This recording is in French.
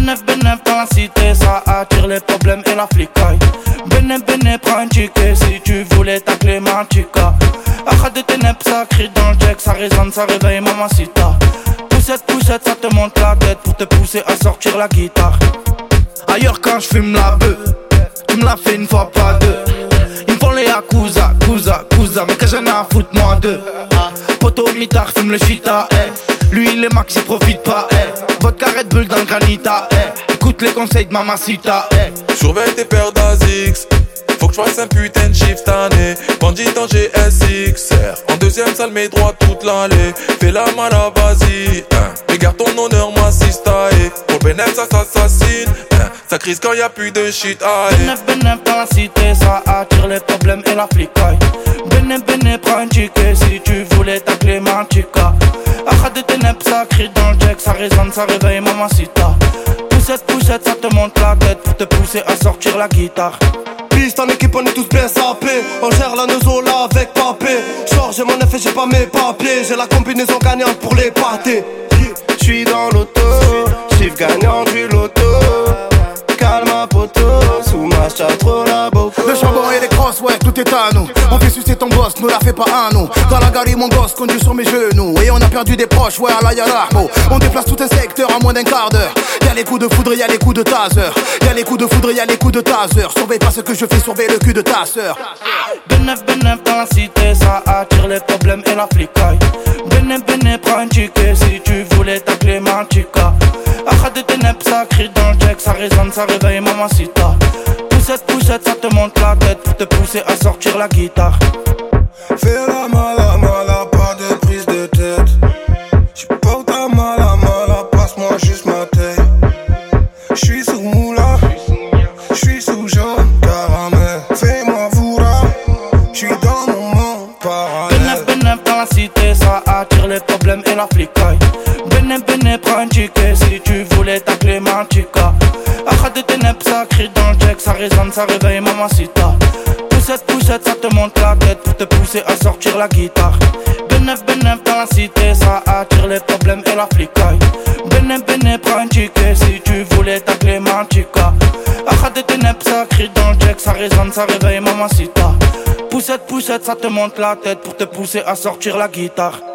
Benef dans la cité, ça attire les problèmes et la flicaille. Benef, prends un ticket si tu voulais ta clé mantica. Arrête de ténèbres, ça crie dans le check, ça résonne, ça réveille mamacita. Poussette, ça te monte la tête pour te pousser à sortir la guitare. Ailleurs quand je fume la beuh, tu me l'as fait une fois pas deux. Ils me font les yakuza, mais que j'en ai à foutre moi d'eux. Poto mitard, fume le chita, lui il est max, il profite pas, Vodka Red Bull dans le granita, écoute les conseils de mamacita, Surveille tes paires d'Azix, faut que je fasse un putain de chiffre cette année. Bandit en GSXR, en deuxième salle mets droit toute l'allée. Fais la mala, vas-y, mais garde ton honneur, moi si staé. Pour Benef ça s'assassine, ça crise quand y'a plus de shit, Benef dans la cité, ça attire les problèmes et la flicaille. Benef, prends un ticket si tu voulais ta clé mantica. Arrête de ténèbres, ça crie dans le check, ça résonne, ça réveille mamacita. Poussette, ça te monte la tête pour te pousser à sortir la guitare. Piste en équipe, on est tous bien sapés. On gère la neuzola avec papé. J'ai mon effet, j'ai pas mes papiers. J'ai la combinaison gagnante pour les pâtés. J'suis dans l'auto, chiffre gagnant du loto. Calma poto, sous ma trop la boco. Le charbon et les crosses, ouais, tout est à nous. On fait sucer ton boss, nous la fait pas à nous. Dans la galerie, mon gosse conduit sur mes genoux. Et on a perdu des proches, ouais, à la Yalarmo. On déplace tout un secteur en moins d'un quart d'heure. Y'a les coups de foudre, y'a les coups de taser. Y'a les coups de foudre, y'a les coups de taser. Surveille pas ce que je fais, surveille le cul de ta sœur. Benef dans la cité, ça attire les problèmes et la flicaille. Benef, prends un ticket si tu voulais ta clé mantica. Arrête de ténèbres, ça crie dans le check, ça résonne, ça réveille mamacita. Poussette, ça te monte la tête pour te pousser à sortir la guitare. Fais la mala, pas de prise de tête. J'suis pas où ta mala, passe-moi juste ma tête. J'suis sous moula, j'suis sous jaune caramel. Fais-moi voura, j'suis dans mon monde parallèle. Benef dans la cité, ça attire les problèmes et la flicaille. Benef, prends un ticket si tu voulais ta clé mantica. Arrête de ténèbres, ça crie dans le check, ça résonne, ça réveille mamacita. Poussette, ça te monte la tête pour te pousser à sortir la guitare. Benef dans la cité, ça attire les problèmes et la flicaille. Benef, prends un ticket si tu voulais ta clé mantica. Arrête de ténèbres, ça crie dans le check, ça résonne, ça réveille mamacita. Poussette, ça te monte la tête pour te pousser à sortir la guitare.